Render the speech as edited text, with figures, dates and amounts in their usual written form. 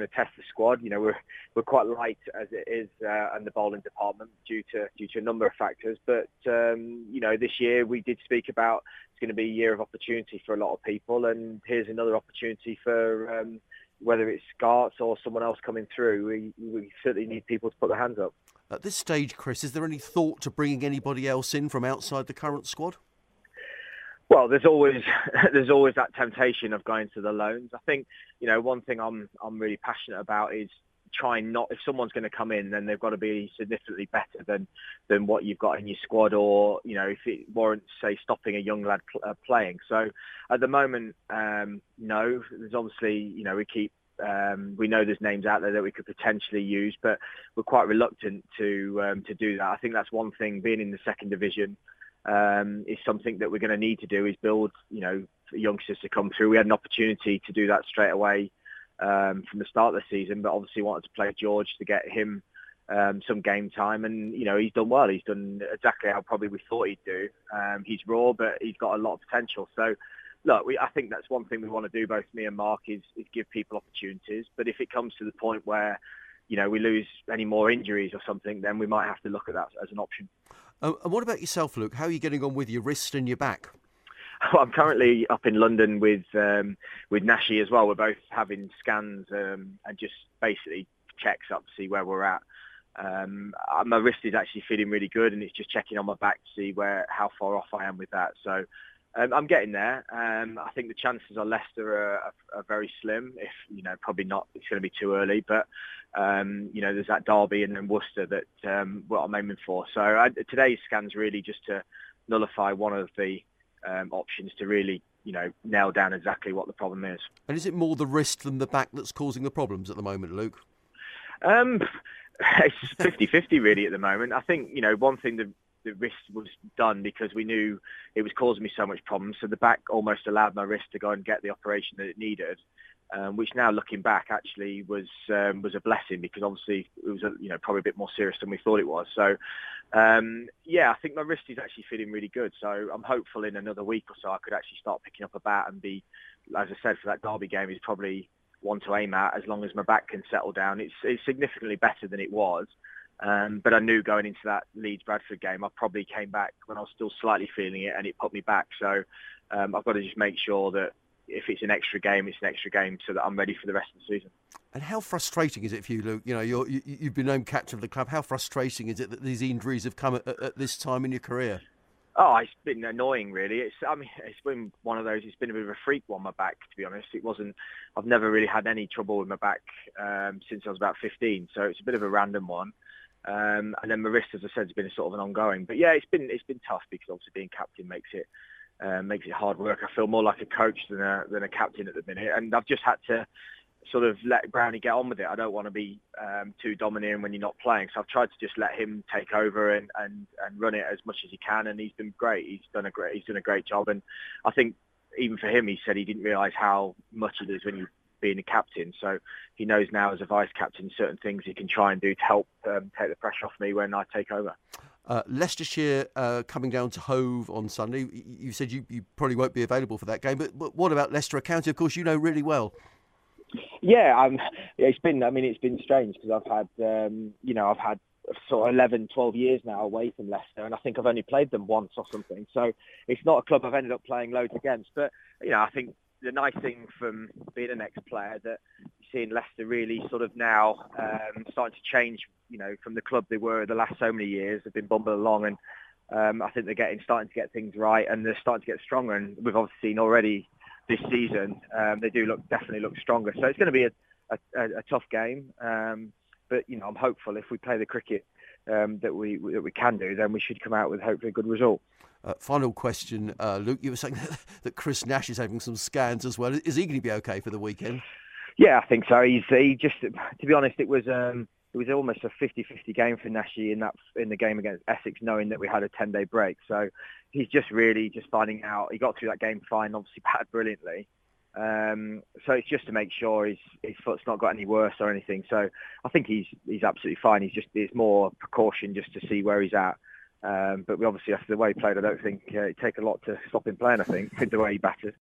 going to test the squad. We're quite light as it is in the bowling department due to a number of factors. But this year we did speak about it's going to be a year of opportunity for a lot of people, and here's another opportunity for whether it's Scarts or someone else coming through. We certainly need people to put their hands up. At this stage, Chris, is there any thought to bringing anybody else in from outside the current squad? Well, there's always that temptation of going to the loans. I think one thing I'm really passionate about is trying not, if someone's going to come in, then they've got to be significantly better than what you've got in your squad, or if it warrants, say, stopping a young lad playing. So at the moment, no. There's obviously we know there's names out there that we could potentially use, but we're quite reluctant to do that. I think that's one thing. Being in the second division is something that we're going to need to do, is build youngsters to come through. We had an opportunity to do that straight away from the start of the season, but obviously wanted to play George to get him some game time, and he's done well. He's done exactly how probably we thought he'd do. He's raw, but he's got a lot of potential. So look, I think that's one thing we want to do, both me and Mark, is give people opportunities. But if it comes to the point where we lose any more injuries or something, then we might have to look at that as an option. And what about yourself, Luke? How are you getting on with your wrist and your back? Well, I'm currently up in London with Nashi as well. We're both having scans and just basically checks up to see where we're at. My wrist is actually feeling really good, and it's just checking on my back to see how far off I am with that. So I'm getting there. I think the chances on Leicester are very slim. If probably not, it's going to be too early. But there's that Derby and then Worcester that what I'm aiming for. So today's scan's really just to nullify one of the options to really nail down exactly what the problem is. And is it more the wrist than the back that's causing the problems at the moment, Luke? It's 50-50 really at the moment. I think one thing the wrist was done because we knew it was causing me so much problems. So the back almost allowed my wrist to go and get the operation that it needed, which now looking back actually was a blessing, because obviously it was probably a bit more serious than we thought it was. So I think my wrist is actually feeling really good. So I'm hopeful in another week or so I could actually start picking up a bat and be, as I said, for that Derby game is probably one to aim at, as long as my back can settle down. It's significantly better than it was. But I knew going into that Leeds-Bradford game, I probably came back when I was still slightly feeling it, and it put me back. So I've got to just make sure that if it's an extra game, it's an extra game, so that I'm ready for the rest of the season. And how frustrating is it for you, Luke? You've been named captain of the club. How frustrating is it that these injuries have come at this time in your career? Oh, it's been annoying, really. It's been one of those. It's been a bit of a freak one, my back, to be honest. I've never really had any trouble with my back since I was about 15, so it's a bit of a random one. And then my wrist, as I said, has been a sort of an ongoing. But yeah, it's been tough, because obviously being captain makes it hard work. I feel more like a coach than a captain at the minute, and I've just had to sort of let Brownie get on with it. I don't want to be too domineering when you're not playing, so I've tried to just let him take over and run it as much as he can, and he's been great. He's done a great job, and I think even for him, he said he didn't realise how much it is when you being a captain. So he knows now as a vice captain certain things he can try and do to help take the pressure off me when I take over. Leicestershire coming down to Hove on Sunday. You said you probably won't be available for that game, but what about Leicester County? Of course, you know really well. Yeah, it's been strange, because I've had sort of 11, 12 years now away from Leicester, and I think I've only played them once or something. So it's not a club I've ended up playing loads against. But I think the nice thing from being an ex-player that you're seeing Leicester really sort of now starting to change, from the club they were the last so many years. They've been bumbling along, and I think they're starting to get things right, and they're starting to get stronger. And we've obviously seen already this season they do definitely look stronger. So it's going to be a tough game, but I'm hopeful if we play the cricket that we can do, then we should come out with hopefully a good result. Final question, Luke. You were saying that Chris Nash is having some scans as well. Is he going to be okay for the weekend? Yeah, I think so. He just, to be honest, it was almost a 50-50 game for Nashi in the game against Essex, knowing that we had a 10-day break. So he's just really finding out. He got through that game fine, obviously batted brilliantly. So it's just to make sure his foot's not got any worse or anything. So I think he's absolutely fine. It's more precaution just to see where he's at. But we obviously, after the way he played, I don't think it'd take a lot to stop him playing, I think, with the way he batted.